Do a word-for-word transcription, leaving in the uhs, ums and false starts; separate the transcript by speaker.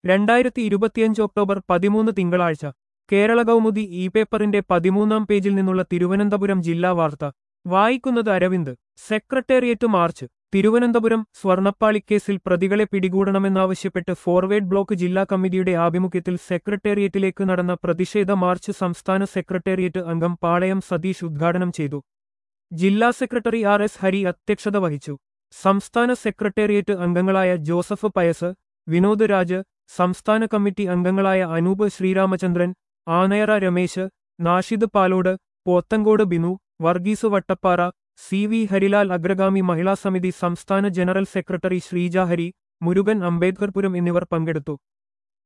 Speaker 1: രണ്ടായിരത്തി ഇരുപത്തിയഞ്ച് ഒക്ടോബർ പതിമൂന്ന് തിങ്കളാഴ്ച കേരള കൗമുദി ഇ പേപ്പറിന്റെ പതിമൂന്നാം പേജിൽ നിന്നുള്ള തിരുവനന്തപുരം ജില്ലാ വാർത്ത വായിക്കുന്നത് അരവിന്ദ്. Secretariat march. തിരുവനന്തപുരം സ്വർണ്ണപ്പാളിക്കേസിൽ പ്രതികളെ പിടികൂടണമെന്നാവശ്യപ്പെട്ട് ഫോർവേഡ് ബ്ലോക്ക് ജില്ലാ കമ്മിറ്റിയുടെ ആഭിമുഖ്യത്തിൽ സെക്രട്ടേറിയറ്റിലേക്ക് നടന്ന പ്രതിഷേധ മാർച്ച് സംസ്ഥാന സെക്രട്ടേറിയറ്റ് അംഗം പാളയം സതീഷ് ഉദ്ഘാടനം ചെയ്തു. ജില്ലാ സെക്രട്ടറി ആർ എസ് ഹരി അധ്യക്ഷത വഹിച്ചു. സംസ്ഥാന സെക്രട്ടേറിയറ്റ് അംഗങ്ങളായ ജോസഫ് പയസ്, വിനോദ് രാജ്, സംസ്ഥാന കമ്മിറ്റി അംഗങ്ങളായ അനൂപ് ശ്രീരാമചന്ദ്രൻ, ആനയറ രമേശ്, നാഷിദ് പാലോട്, പോത്തങ്കോട് ബിനു, വർഗീസ് വട്ടപ്പാറ, സി വി ഹരിലാൽ അഗ്രഗാമി മഹിളാ സമിതി സംസ്ഥാന ജനറൽ സെക്രട്ടറി ശ്രീജ ഹരി, മുരുകൻ അംബേദ്കർപുരം എന്നിവർ പങ്കെടുത്തു.